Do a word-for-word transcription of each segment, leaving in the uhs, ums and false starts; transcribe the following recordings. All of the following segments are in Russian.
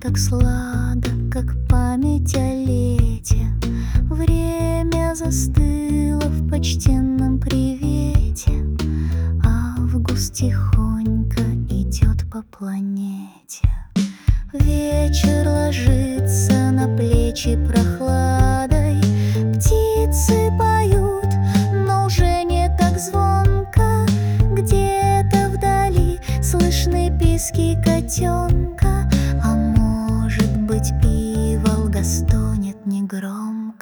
как сладок, как память о лете. Время застыло в почтенном привете. Август тихонько идет по планете. Вечер ложится на плечи прохладой. Птицы поют, но уже не так звонко. Где-то вдали слышны писки котенка. А может быть, пиволга стонет негромко.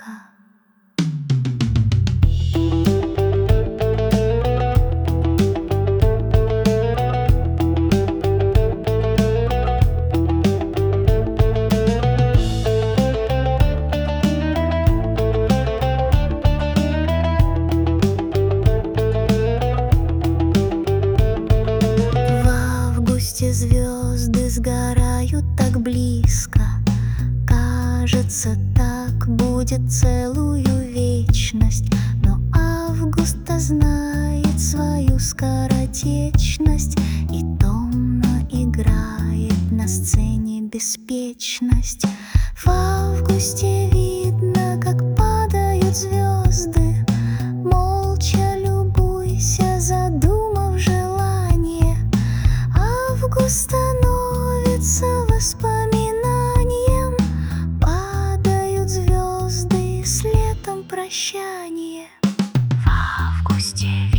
Звезды сгорают так близко. Кажется, так будет целую вечность. Но август-то знает свою скоротечность и томно играет на сцене беспечность. В августе видно, как падают звезды. Молча любуйся, задумав желание. Август становится воспоминанием. Падают звезды, с летом прощание. В августе